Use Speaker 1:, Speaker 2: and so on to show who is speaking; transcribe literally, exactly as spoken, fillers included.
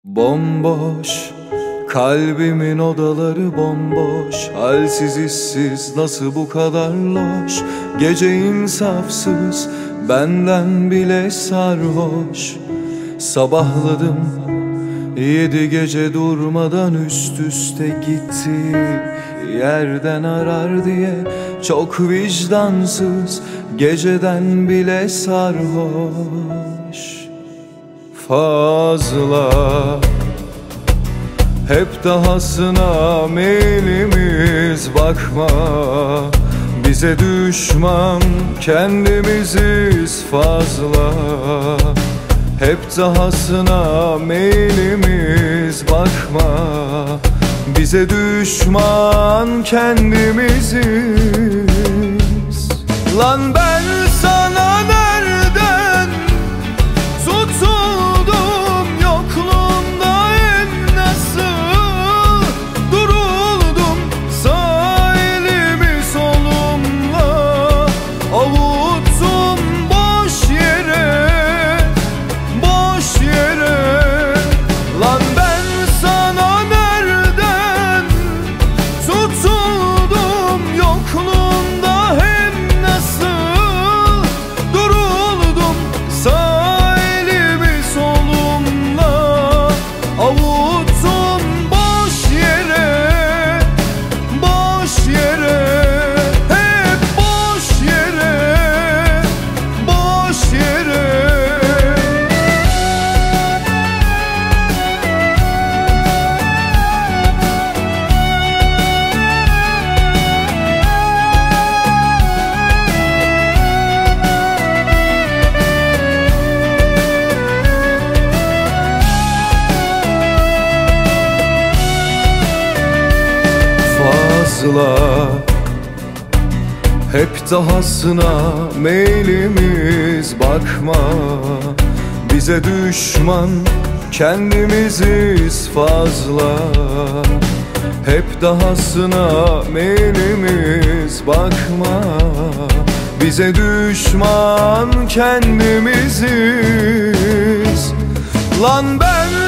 Speaker 1: Bomboş, kalbimin odaları bomboş. Halsiz işsiz nasıl bu kadar loş? Gece insafsız, benden bile sarhoş. Sabahladım, yedi gece durmadan üst üste gitti. Yerden arar diye çok vicdansız, geceden bile sarhoş. Fazla, hep dahasına meylimiz, bakma bize düşman kendimiziz fazla. Hep dahasına meylimiz, bakma bize düşman kendimiziz. Lan ben sana nereden tutuldum, yokluğunda en nasıl duruldum. Sağ elimi solumla avuttum boş yere, boş yere. Lan ben sana nereden tutuldum, yokluğunda hem nasıl duruldum. Sağ elimi solumla avuttum boş yere, boş yere. Hep boş yere, boş yere. Fazla, hep dahasına meylimiz, bakma bize düşman kendimiziz fazla. Hep dahasına meylimiz, bakma bize düşman kendimiziz. Lan ben